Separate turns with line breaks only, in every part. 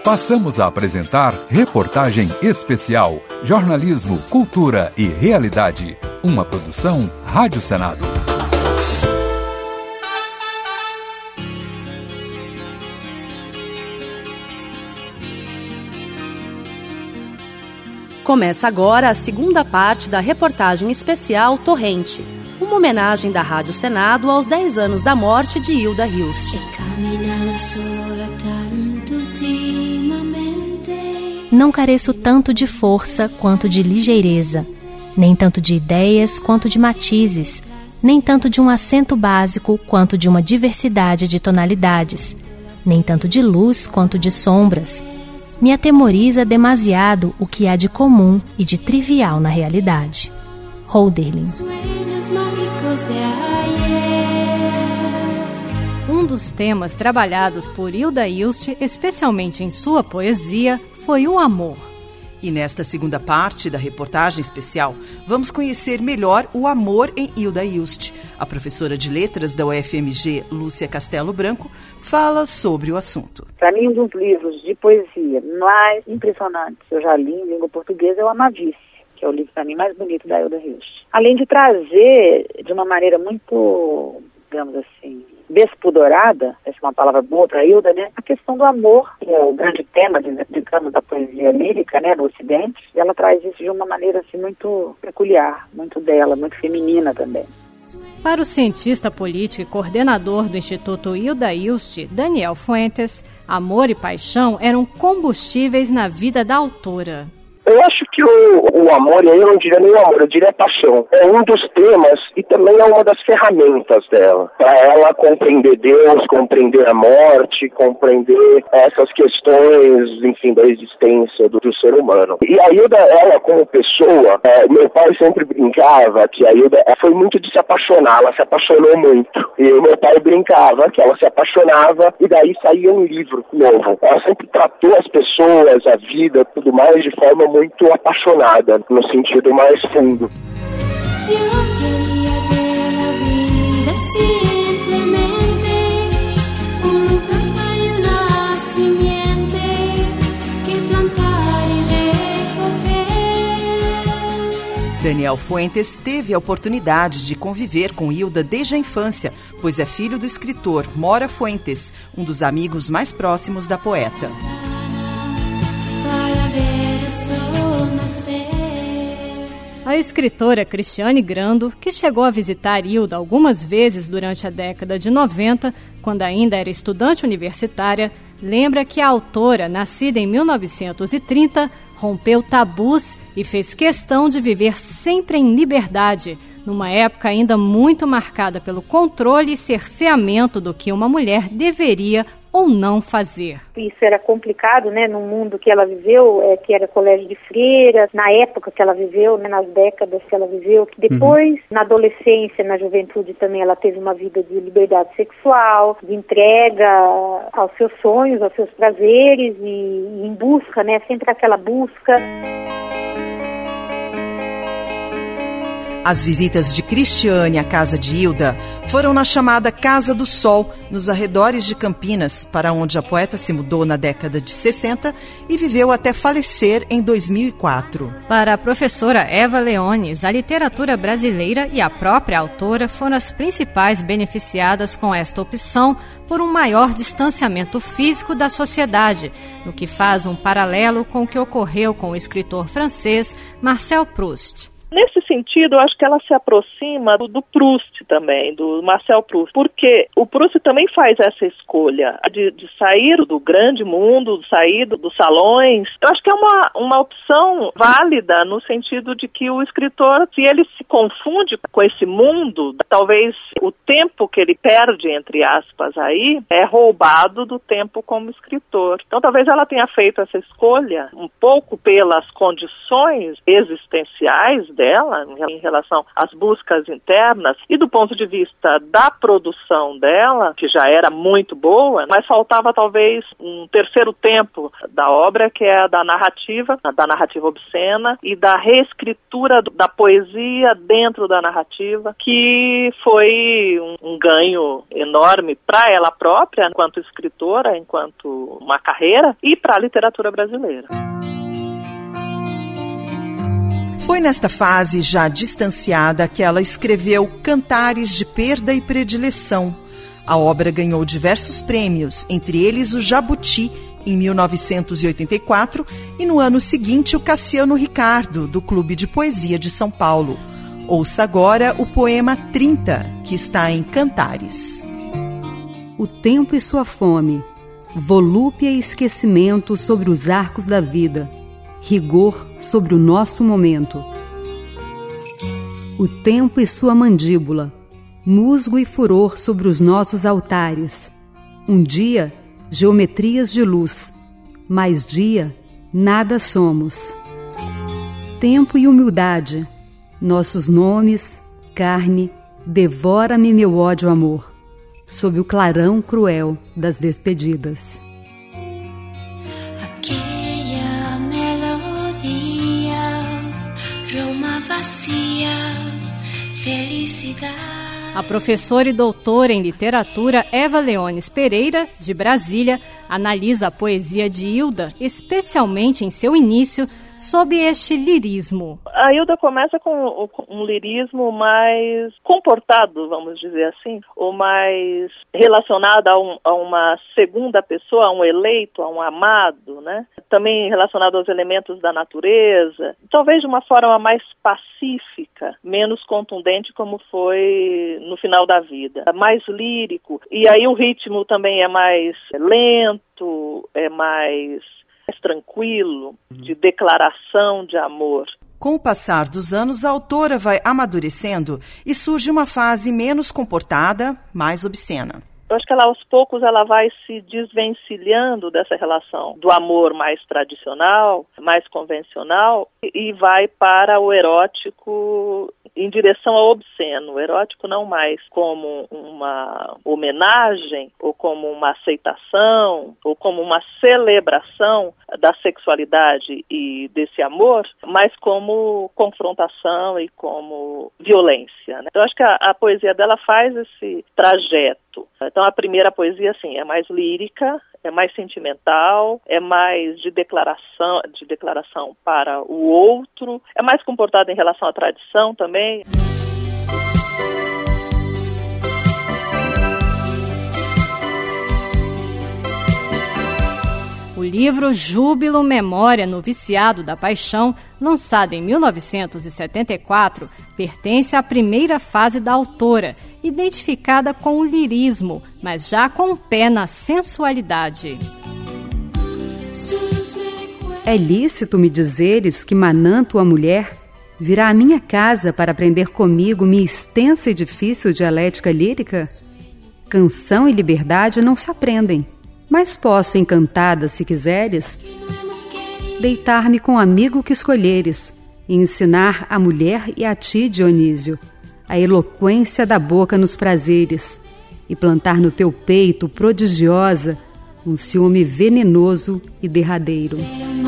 Passamos a apresentar Reportagem Especial, Jornalismo, Cultura e Realidade. Uma produção Rádio Senado.
Começa agora a segunda parte da reportagem especial Torrente, uma homenagem da Rádio Senado aos 10 anos da morte de Hilda Hilst.
Não careço tanto de força quanto de ligeireza, nem tanto de ideias quanto de matizes, nem tanto de um acento básico quanto de uma diversidade de tonalidades, nem tanto de luz quanto de sombras. Me atemoriza demasiado o que há de comum e de trivial na realidade. Hölderlin.
Um dos temas trabalhados por Hilda Hilst, especialmente em sua poesia, foi o amor.
E nesta segunda parte da reportagem especial, vamos conhecer melhor o amor em Hilda Hilst. A professora de letras da UFMG, Lúcia Castelo Branco, fala sobre o assunto.
Para mim, um dos livros de poesia mais impressionantes que eu já li em língua portuguesa é o Amadice, que é o livro, para mim, mais bonito da Hilda Hilst. Além de trazer, de uma maneira muito, digamos assim, despudorada, essa é uma palavra boa para Hilda, né? A questão do amor, que é o grande tema, digamos, da poesia lírica, né, no Ocidente. E ela traz isso de uma maneira, assim, muito peculiar, muito dela, muito feminina também.
Para o cientista político e coordenador do Instituto Hilda Hilst, Daniel Fuentes, amor e paixão eram combustíveis na vida da autora.
Eu acho que o amor, e aí eu não diria nem o amor, eu diria a paixão, é um dos temas e também é uma das ferramentas dela, para ela compreender Deus, compreender a morte, compreender essas questões, enfim, da existência do ser humano. E a Hilda, ela como pessoa, meu pai sempre brincava que a Hilda foi muito de se apaixonar, ela se apaixonou muito. E o meu pai brincava que ela se apaixonava e daí saía um livro novo. Ela sempre tratou as pessoas, a vida, tudo mais de forma muito apaixonada, no sentido mais fundo.
Daniel Fuentes teve a oportunidade de conviver com Hilda desde a infância, pois é filho do escritor Mora Fuentes, um dos amigos mais próximos da poeta.
A escritora Cristiane Grando, que chegou a visitar Hilda algumas vezes durante a década de 90, quando ainda era estudante universitária, lembra que a autora, nascida em 1930, rompeu tabus e fez questão de viver sempre em liberdade, numa época ainda muito marcada pelo controle e cerceamento do que uma mulher deveria ou não fazer.
Isso era complicado, né, no mundo que ela viveu, que era colégio de freiras, na época que ela viveu, né, nas décadas que ela viveu, que depois, na adolescência, na juventude também, ela teve uma vida de liberdade sexual, de entrega aos seus sonhos, aos seus prazeres e em busca, né, sempre aquela busca.
As visitas de Cristiane à casa de Hilda foram na chamada Casa do Sol, nos arredores de Campinas, para onde a poeta se mudou na década de 60 e viveu até falecer em 2004.
Para a professora Eva Leones, a literatura brasileira e a própria autora foram as principais beneficiadas com esta opção por um maior distanciamento físico da sociedade, no que faz um paralelo com o que ocorreu com o escritor francês Marcel Proust.
Nesse sentido, eu acho que ela se aproxima do Proust também, do Marcel Proust, porque o Proust também faz essa escolha de sair do grande mundo, sair dos salões. Eu acho que é uma opção válida no sentido de que o escritor, se ele se confunde com esse mundo, talvez o tempo que ele perde, entre aspas, aí, é roubado do tempo como escritor. Então, talvez ela tenha feito essa escolha um pouco pelas condições existenciais dela, dela, em relação às buscas internas, e do ponto de vista da produção dela, que já era muito boa, mas faltava talvez um terceiro tempo da obra, que é a da narrativa obscena e da reescritura da poesia dentro da narrativa, que foi um ganho enorme para ela própria, enquanto escritora, enquanto uma carreira, e para a literatura brasileira.
Foi nesta fase já distanciada que ela escreveu Cantares de Perda e Predileção. A obra ganhou diversos prêmios, entre eles o Jabuti, em 1984, e no ano seguinte o Cassiano Ricardo, do Clube de Poesia de São Paulo. Ouça agora o poema 30, que está em Cantares.
O tempo e sua fome, volúpia e esquecimento sobre os arcos da vida, rigor sobre o nosso momento. O tempo e sua mandíbula, musgo e furor sobre os nossos altares. Um dia, geometrias de luz, mais dia, nada somos. Tempo e humildade, nossos nomes, carne, devora-me meu ódio amor, sob o clarão cruel das despedidas.
Aquela melodia, Roma vazia, felicidade.
A professora e doutora em literatura Eva Leones Pereira, de Brasília, analisa a poesia de Hilda, especialmente em seu início, sob este lirismo.
A Hilda começa com um lirismo mais comportado, vamos dizer assim, ou mais relacionado a uma segunda pessoa, a um eleito, a um amado, né? Também relacionado aos elementos da natureza, talvez de uma forma mais pacífica, menos contundente como foi no final da vida, mais lírico, e aí o ritmo também é mais lento, é mais tranquilo, de declaração de amor.
Com o passar dos anos, a autora vai amadurecendo e surge uma fase menos comportada, mais obscena.
Eu acho que ela, aos poucos, ela vai se desvencilhando dessa relação do amor mais tradicional, mais convencional, e vai para o erótico em direção ao obsceno. O erótico não mais como uma homenagem, ou como uma aceitação, ou como uma celebração da sexualidade e desse amor, mas como confrontação e como violência, né? Então, acho que a poesia dela faz esse trajeto. Então, a primeira poesia, assim, é mais lírica, é mais sentimental, é mais de declaração para o outro, é mais comportada em relação à tradição também.
O livro Júbilo, Memória, Noviciado da Paixão, lançado em 1974, pertence à primeira fase da autora, identificada com o lirismo, mas já com o pé na sensualidade.
É lícito me dizeres que Mananto, a mulher, virá à minha casa para aprender comigo minha extensa e difícil dialética lírica? Canção e liberdade não se aprendem, mas posso, encantada, se quiseres, deitar-me com o amigo que escolheres e ensinar à mulher e a ti, Dionísio, a eloquência da boca nos prazeres e plantar no teu peito, prodigiosa, um ciúme venenoso e derradeiro.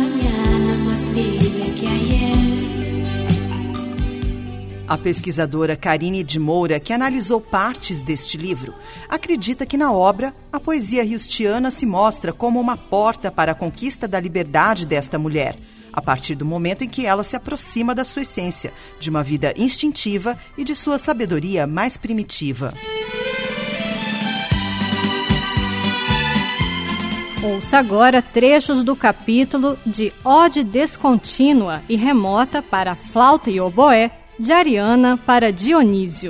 A pesquisadora Karine de Moura, que analisou partes deste livro, acredita que na obra a poesia riustiana se mostra como uma porta para a conquista da liberdade desta mulher, a partir do momento em que ela se aproxima da sua essência, de uma vida instintiva e de sua sabedoria mais primitiva.
Ouça agora trechos do capítulo de Ode Descontínua e Remota para Flauta e Oboé, de Ariana para Dionísio.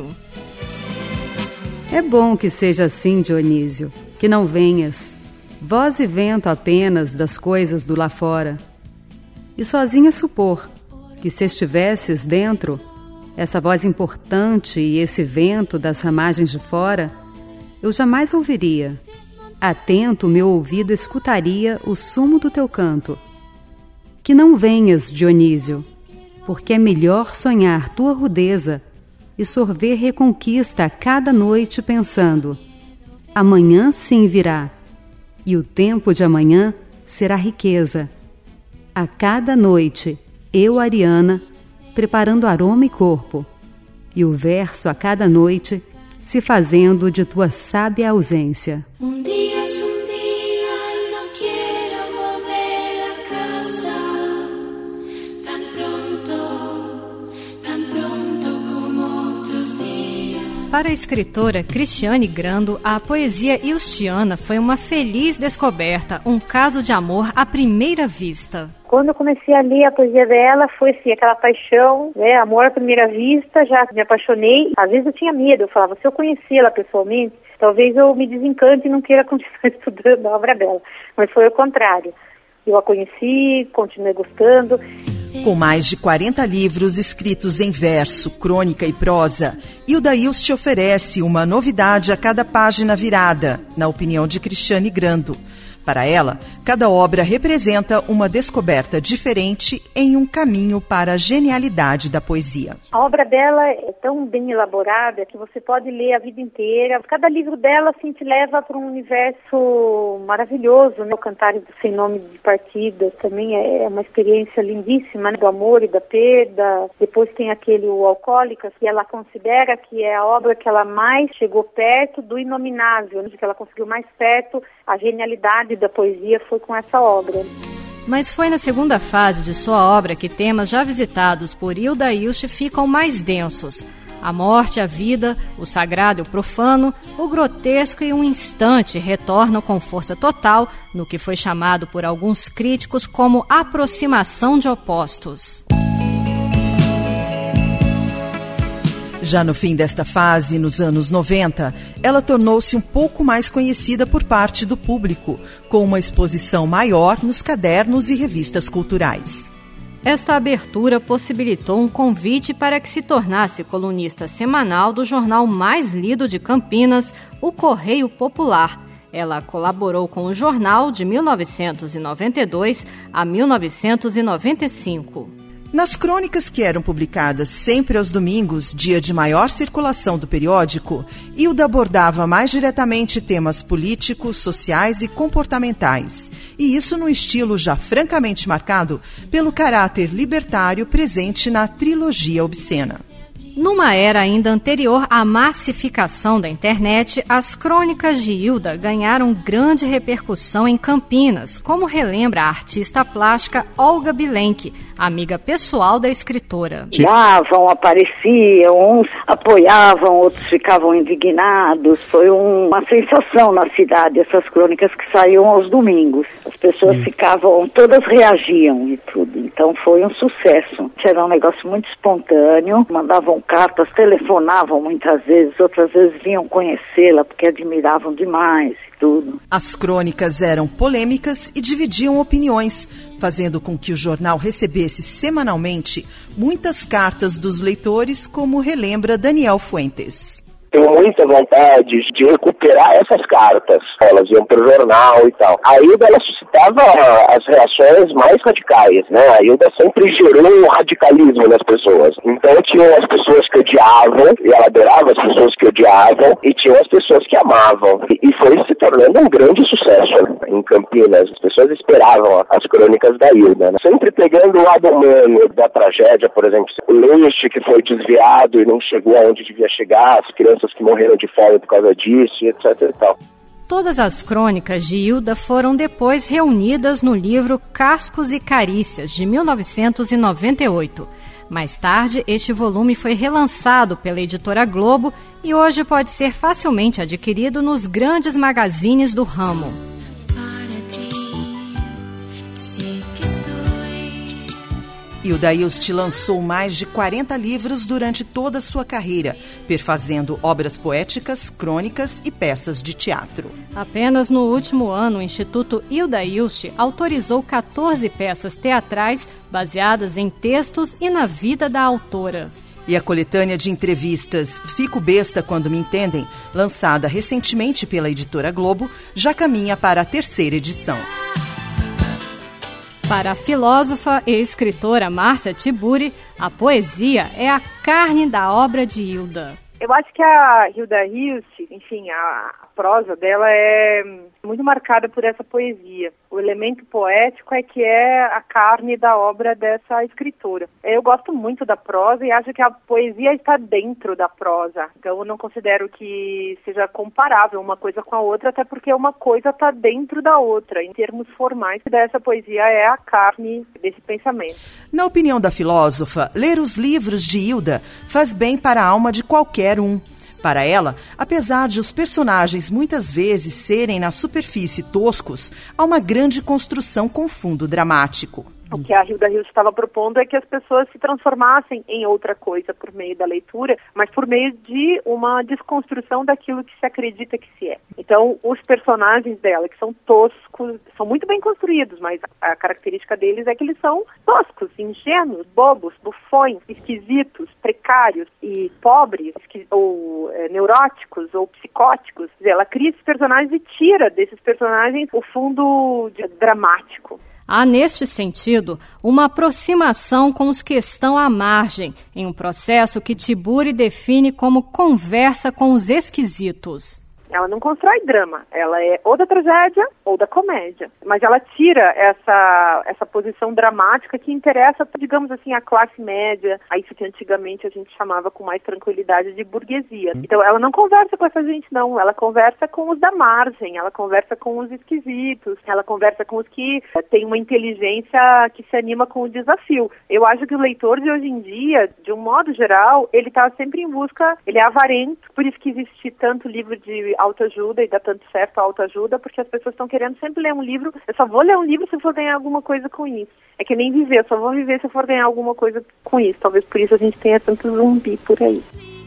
É bom que seja assim, Dionísio, que não venhas, voz e vento apenas das coisas do lá fora, e sozinha supor que se estivesses dentro, essa voz importante e esse vento das ramagens de fora, eu jamais ouviria. Atento meu ouvido escutaria o sumo do teu canto. Que não venhas, Dionísio, porque é melhor sonhar tua rudeza e sorver reconquista a cada noite pensando: amanhã sim virá, e o tempo de amanhã será riqueza. A cada noite, eu, Ariana, preparando aroma e corpo, e o verso a cada noite se fazendo de tua sábia ausência.
Um dia es un día y no quiero volver a casa tan pronto como otros días.
Para a escritora Cristiane Grando, a poesia ilstiana foi uma feliz descoberta, um caso de amor à primeira vista.
Quando eu comecei a ler a poesia dela, foi assim, aquela paixão, né, amor à primeira vista, já me apaixonei. Às vezes eu tinha medo, eu falava, se eu conhecer ela pessoalmente, talvez eu me desencante e não queira continuar estudando a obra dela. Mas foi o contrário. Eu a conheci, continuei gostando.
Com mais de 40 livros escritos em verso, crônica e prosa, Hilda Ilst oferece uma novidade a cada página virada, na opinião de Cristiane Grando. Para ela, cada obra representa uma descoberta diferente em um caminho para a genialidade da poesia.
A obra dela é tão bem elaborada que você pode ler a vida inteira. Cada livro dela assim, te leva para um universo maravilhoso, né? O Cantares do Sem Nome de Partida também é uma experiência lindíssima, né? Do amor e da perda. Depois tem aquele O Alcoólicas, que ela considera que é a obra que ela mais chegou perto do inominável, né? Que ela conseguiu mais perto a genialidade da poesia foi com essa obra.
Mas foi na segunda fase de sua obra que temas já visitados por Hilda Ilst ficam mais densos. A morte, a vida, o sagrado e o profano, o grotesco e um instante retornam com força total no que foi chamado por alguns críticos como aproximação de opostos.
Já no fim desta fase, nos anos 90, ela tornou-se um pouco mais conhecida por parte do público, com uma exposição maior nos cadernos e revistas culturais.
Esta abertura possibilitou um convite para que se tornasse colunista semanal do jornal mais lido de Campinas, o Correio Popular. Ela colaborou com o jornal de 1992 a 1995.
Nas crônicas que eram publicadas sempre aos domingos, dia de maior circulação do periódico, Hilda abordava mais diretamente temas políticos, sociais e comportamentais. E isso num estilo já francamente marcado pelo caráter libertário presente na trilogia obscena.
Numa era ainda anterior à massificação da internet, as crônicas de Hilda ganharam grande repercussão em Campinas, como relembra a artista plástica Olga Bilenque, amiga pessoal da escritora.
Apareciam, uns apoiavam, outros ficavam indignados. Foi uma sensação na cidade, essas crônicas que saíam aos domingos. As pessoas ficavam, todas reagiam e tudo. Então foi um sucesso. Era um negócio muito espontâneo, mandavam cartas, telefonavam muitas vezes, outras vezes vinham conhecê-la porque admiravam demais e tudo.
As crônicas eram polêmicas e dividiam opiniões, fazendo com que o jornal recebesse semanalmente muitas cartas dos leitores, como relembra Daniel Fuentes.
Tenho muita vontade de recuperar essas cartas. Elas iam para o jornal e tal. A Hilda, ela suscitava as reações mais radicais, né? A Hilda sempre gerou um radicalismo nas pessoas. Então tinham as pessoas que odiavam, e ela adorava as pessoas que odiavam, e tinham as pessoas que amavam. E foi se tornando um grande sucesso em Campinas. As pessoas esperavam as crônicas da Hilda, né? Sempre pegando o lado humano da tragédia, por exemplo, o leite que foi desviado e não chegou aonde devia chegar, as crianças que morreram de fome por causa disso, etc. e tal.
Todas as crônicas de Hilda foram depois reunidas no livro Cascos e Carícias, de 1998. Mais tarde, este volume foi relançado pela editora Globo e hoje pode ser facilmente adquirido nos grandes magazines do ramo.
Hilda Ilst lançou mais de 40 livros durante toda a sua carreira, perfazendo obras poéticas, crônicas e peças de teatro.
Apenas no último ano, o Instituto Hilda Ilst autorizou 14 peças teatrais baseadas em textos e na vida da autora.
E a coletânea de entrevistas Fico Besta Quando Me Entendem, lançada recentemente pela editora Globo, já caminha para a 3ª edição.
Para a filósofa e escritora Márcia Tiburi, a poesia é a carne da obra de Hilda.
Eu acho que a Hilda Hilst, enfim, a prosa dela é muito marcada por essa poesia. O elemento poético é que é a carne da obra dessa escritora. Eu gosto muito da prosa e acho que a poesia está dentro da prosa. Então eu não considero que seja comparável uma coisa com a outra, até porque uma coisa está dentro da outra. Em termos formais, essa poesia é a carne desse pensamento.
Na opinião da filósofa, ler os livros de Hilda faz bem para a alma de qualquer um. Para ela, apesar de os personagens muitas vezes serem na superfície toscos, há uma grande construção com fundo dramático.
O que a Hilda Hilst estava propondo é que as pessoas se transformassem em outra coisa por meio da leitura, mas por meio de uma desconstrução daquilo que se acredita que se é. Então, os personagens dela, que são toscos, são muito bem construídos, mas a característica deles é que eles são toscos, ingênuos, bobos, bufões, esquisitos, precários e pobres, ou neuróticos, ou psicóticos. Ela cria esses personagens e tira desses personagens o fundo dramático.
Há, neste sentido, uma aproximação com os que estão à margem, em um processo que Tiburi define como conversa com os esquisitos.
Ela não constrói drama, ela é ou da tragédia ou da comédia. Mas ela tira essa posição dramática que interessa, digamos assim, a classe média, a isso que antigamente a gente chamava com mais tranquilidade de burguesia. Então ela não conversa com essa gente, não. Ela conversa com os da margem, ela conversa com os esquisitos, ela conversa com os que têm uma inteligência que se anima com o desafio. Eu acho que o leitor de hoje em dia, de um modo geral, ele está sempre em busca, ele é avarento, por isso que existe tanto livro de autoajuda e dá tanto certo a autoajuda, porque as pessoas estão querendo sempre ler um livro. Eu só vou ler um livro se eu for ganhar alguma coisa com isso. É que nem viver, eu só vou viver se eu for ganhar alguma coisa com isso. Talvez por isso a gente tenha tanto zumbi por aí.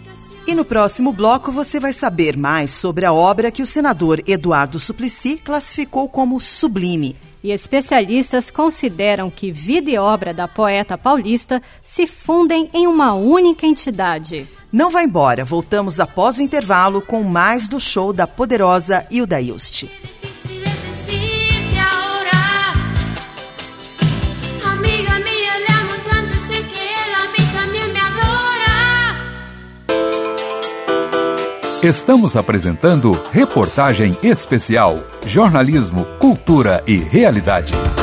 E no próximo bloco você vai saber mais sobre a obra que o senador Eduardo Suplicy classificou como sublime.
E especialistas consideram que vida e obra da poeta paulista se fundem em uma única entidade.
Não vá embora, voltamos após o intervalo com mais do show da poderosa Hilda Hilst.
Estamos apresentando Reportagem Especial, Jornalismo, Cultura e Realidade.